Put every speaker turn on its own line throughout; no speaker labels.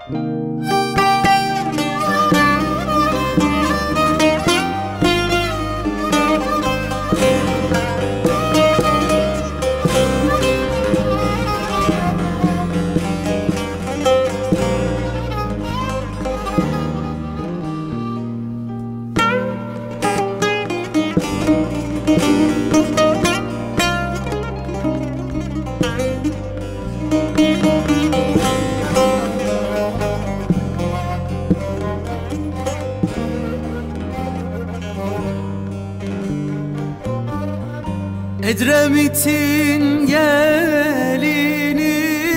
Edremit'in gelini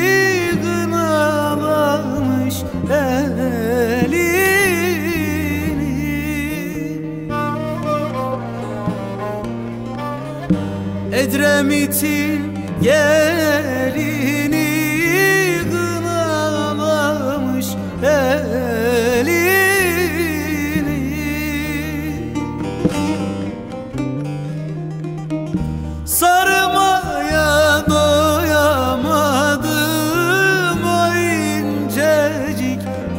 kınalamış elini. Edremit'in gelini kınalamış elini. Sarmaya doyamadım o incecik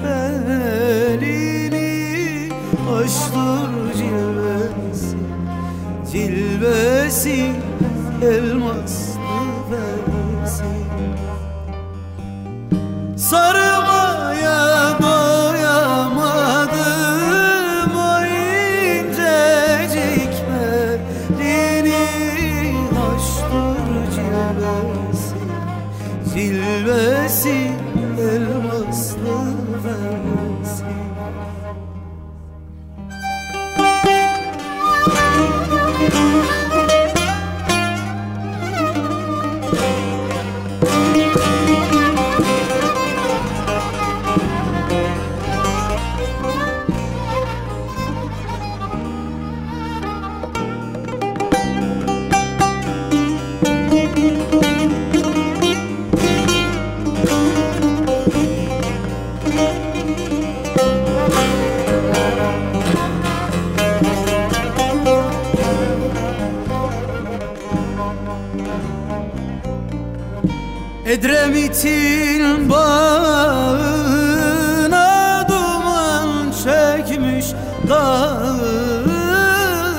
belini. Hoştur cilvesi, cilvesi elmaslı besi. Sarmaya doyamadım o incecik belini. Cilvesi elmaslı vermesi. Edremit'in bağına duman çekmiş dağına.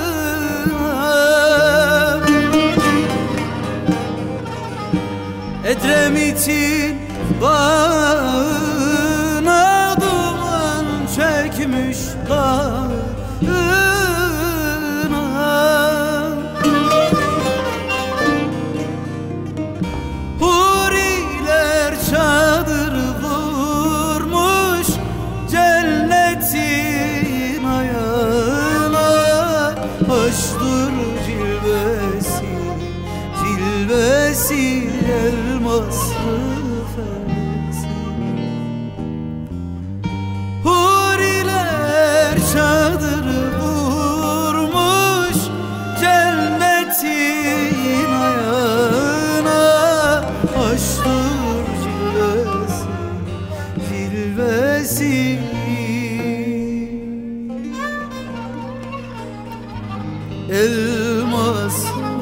Edremit'in bağına duman çekmiş dağına. Çadır vurmuş cennetin ayağına. Hoştur cilvesi, cilvesi elmaslı fesi. Huriler çadır vurmuş cennetin ayağına. Hoştur cilvesi elmas